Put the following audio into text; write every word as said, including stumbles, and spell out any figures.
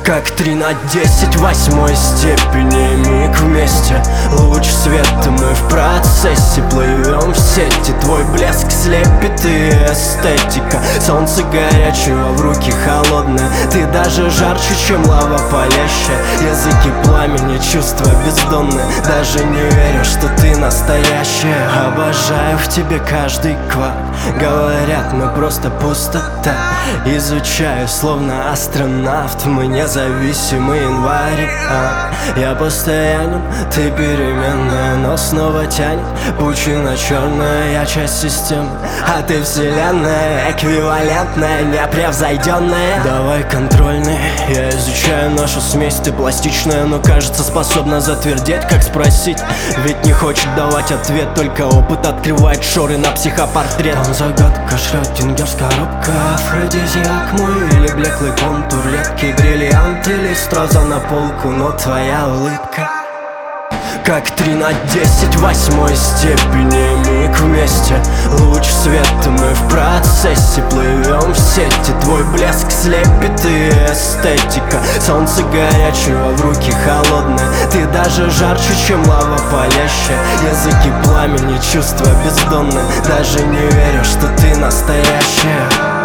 Как три на десять восьмой степени миг вместе. Луч света, мы в процессе плывем в сети. Твой блеск слепит и эстетика. Солнце горячего, в руки холодное. Ты даже жарче, чем лава палящая. Языки пламени, чувства бездонные. Даже не верю, что ты настоящая. Обожаю в тебе каждый квад. Говорят, мы просто пустота. Изучаю, словно астронавт. Мы независимый январь, а я постоянен, ты переменная, но снова тянет. Пучина черная, я часть системы, а ты вселенная, эквивалентная, непревзойденная. Давай контрольный, я изучаю нашу смесь. Ты пластичная, но кажется способна затвердеть. Как спросить, ведь не хочет давать ответ. Только опыт открывает шоры на психопортрет. Там загадка, Шрёдингер, коробка, афродизиак мой или блеклый контур, редкий бриллиант или страза на полку, но твоя улыбка как три на десять восьмой степени миг вместе. Луч света, мы в процессе плывем в сети. Твой блеск слепит и эстетика. Солнце горячего, в руки холодное. Ты даже жарче, чем лава палящая. Языки пламени, чувства бездонные. Даже не верю, что ты настоящая.